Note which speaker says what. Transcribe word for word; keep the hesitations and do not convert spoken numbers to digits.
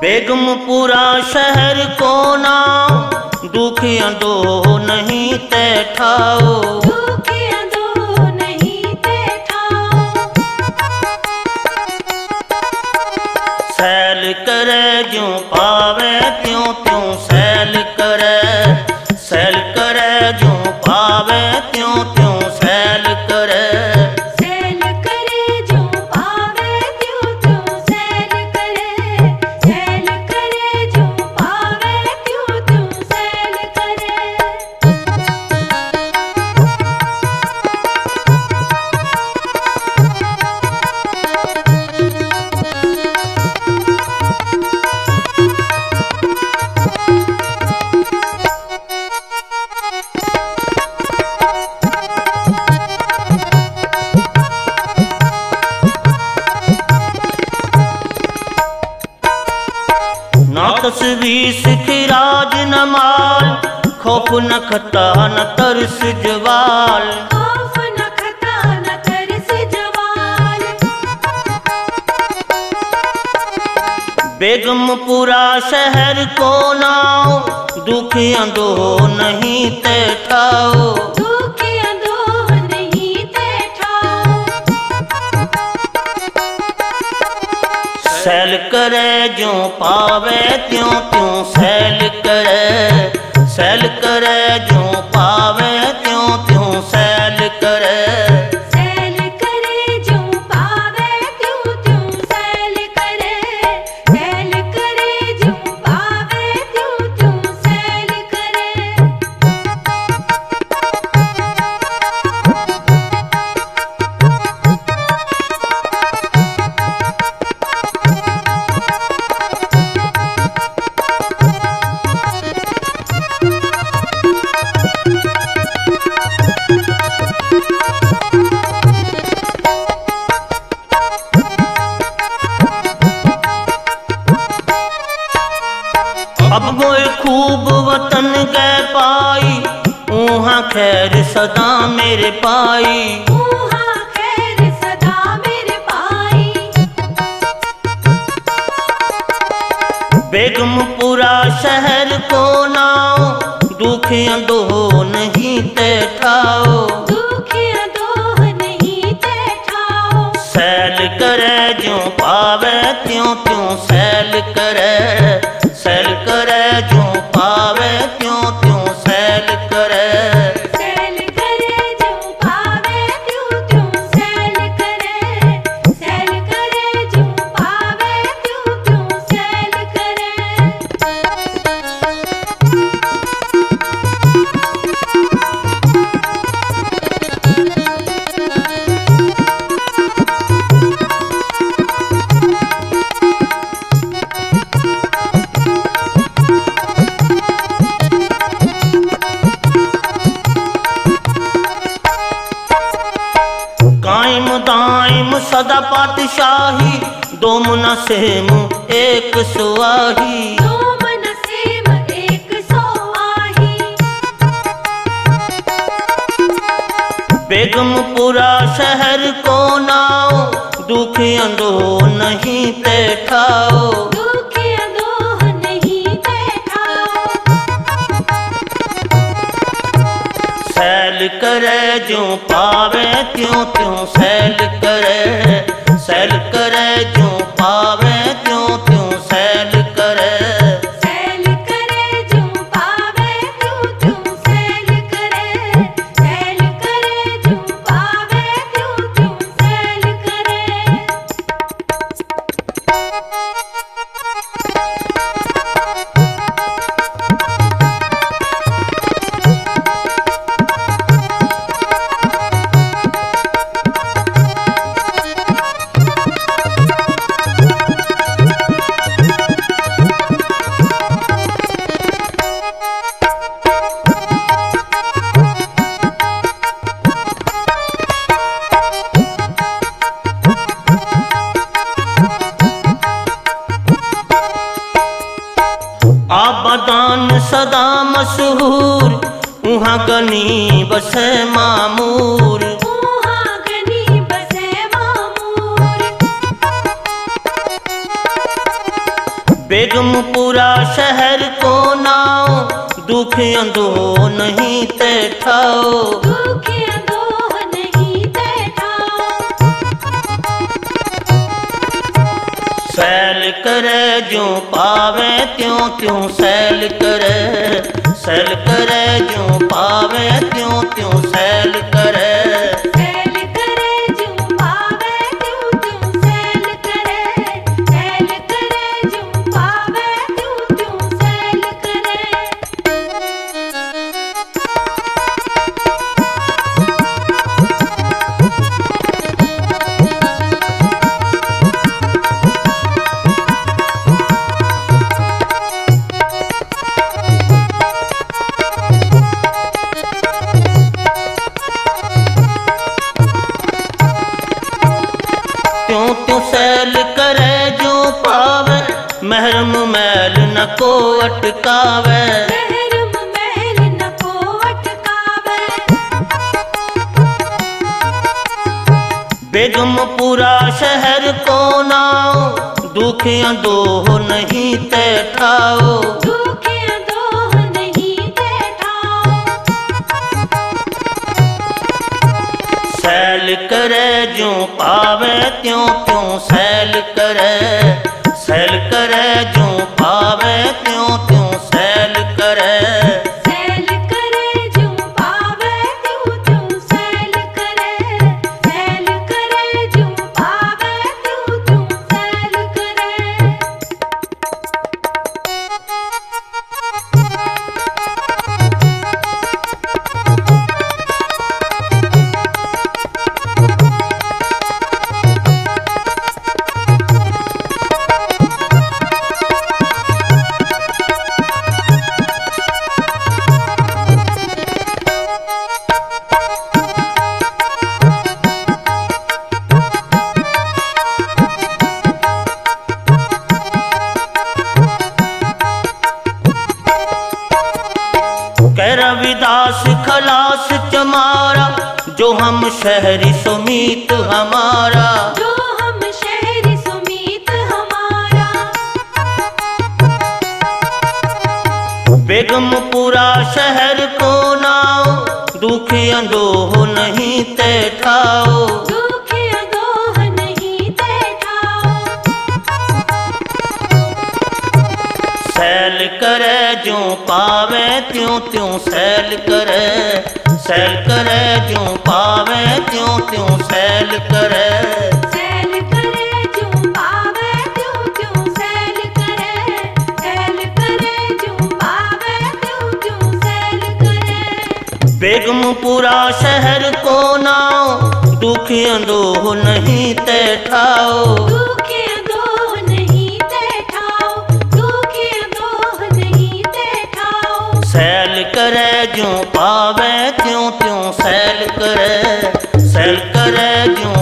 Speaker 1: बेगमपुरा शहर को नाम दुखियां दो नहीं तैठाओ,
Speaker 2: दुखियां दो नहीं तैठाओ।
Speaker 1: सैल करे ज्यों पावे त्यों त्यों सैल करे, सैल करे ज्यों पावे त्यों त्यों सैल करे।
Speaker 2: सैल करे ज्यों पावे त्यों त्यों सैल करे, सैल करे ज्यों पावे त्यों त्यों सैल करे।
Speaker 1: ना तस्वीर खिराज न माल, खौफ न खता न तरस जवाल।
Speaker 2: खौफ न खता न तरस जवाल।
Speaker 1: बेगमपुरा शहर को नाम दुखियां दो नहीं तैठाओ,
Speaker 2: दुखियां दो नहीं तैठाओ।
Speaker 1: सैल करे ज्यों पावे त्यों त्यों सैल करे, सैल करे ज्यों पावे त्यों त्यों सैल करे।
Speaker 2: सैल करे ज्यों पावे त्यों त्यों सैल करे, सैल करे ज्यों पावे त्यों त्यों सैल करे।
Speaker 1: अब मोए खूब वतन गए पाई, ऊहाँ खैर सदा मेरे पाई।
Speaker 2: ऊहाँ खैर सदा मेरे पाई।
Speaker 1: बेगमपुरा शहर को नाम दुखियां दो नहीं तैठाओ,
Speaker 2: दुखियां दो नहीं तैठाओ।
Speaker 1: सैल करे ज्यों पावे त्यों त्यों सैल करे, सैल करे ज्यों पावे त्यों त्यों सैल करे।
Speaker 2: सैल करे ज्यों पावे त्यों त्यों सैल करे, सैल करे ज्यों पावे त्यों त्यों सैल करे।
Speaker 1: कायम दायम सदा पातशाही, दो मुना सेम एक सुआही।
Speaker 2: दो मन सेम एक सौ आही।
Speaker 1: बेगमपुरा शहर को नाम दुखियां दो नहीं तैठाओ,
Speaker 2: दुखियां दो नहीं तैठाओ।
Speaker 1: सैल करे ज्यों पावे त्यों त्यों सैल करे, सैल करे ज्यों पावे त्यों त्यों सैल करे।
Speaker 2: सैल करे ज्यों पावे त्यों त्यों सैल करे, सैल करे ज्यों पावे त्यों त्यों सैल करे।
Speaker 1: आबादान सदा मशहूर, उहाँ गनी बसे मामूर।
Speaker 2: ऊहाँ गनी बसे मामूर।
Speaker 1: बेगम दुखियां दो नहीं ते ठाओ,
Speaker 2: दुखियां दोह नहीं ते ठाओ।
Speaker 1: सैल करे जो पावे त्यों त्यों सैल करे, सैल करे जो पावे त्यों त्यों सैल करे।
Speaker 2: सैल करे जो पावे त्यों त्यों सैल करे, सैल करे जो पावे त्यों त्यों सैल करे।
Speaker 1: त्यों त्यों सैल करे जो पावे, महरम मैल न को अटकावे।
Speaker 2: महरम महल न को अटकावे,
Speaker 1: बेगमपुरा शहर को नाओ, दुखियां दो नहीं ते ठाओ।
Speaker 2: दुखियां दोह नहीं ते ठाओ।
Speaker 1: सैल करे जो पावे त्यों त्यों सैल करे, सैल करे जो पावे त्यों त्यों सैल करे।
Speaker 2: सैल करे जो पावे त्यों त्यों सैल करे, सैल करे जो पावे त्यों त्यों सैल करे।
Speaker 1: कह रविदास खलास चमारा, जो हम शहरी सुमीत हमारा।
Speaker 2: जो हम शहरी सुमीत हमारा,
Speaker 1: बेगमपुरा शहर को नाओ, दुखियां दो नहीं ते ठाओ।
Speaker 2: दुखियां दोह नहीं ते ठाओ।
Speaker 1: सैल करे जो पावे त्यों त्यों सैल करे, सैल करे जो पावे त्यों त्यों सैल करे।
Speaker 2: सैल करे जो पावे त्यों त्यों सैल करे, सैल करे जो पावे त्यों त्यों सैल करे।
Speaker 1: बेगमपुरा शहर को नाओ, दुखियां दो नहीं ते ठाओ।
Speaker 2: दुखियां दोह नहीं ते ठाओ, दुखियां दोह नहीं ते ठाओ।
Speaker 1: सैल करे जो पावे त्यों त्यों सैल करे, सैल करे जो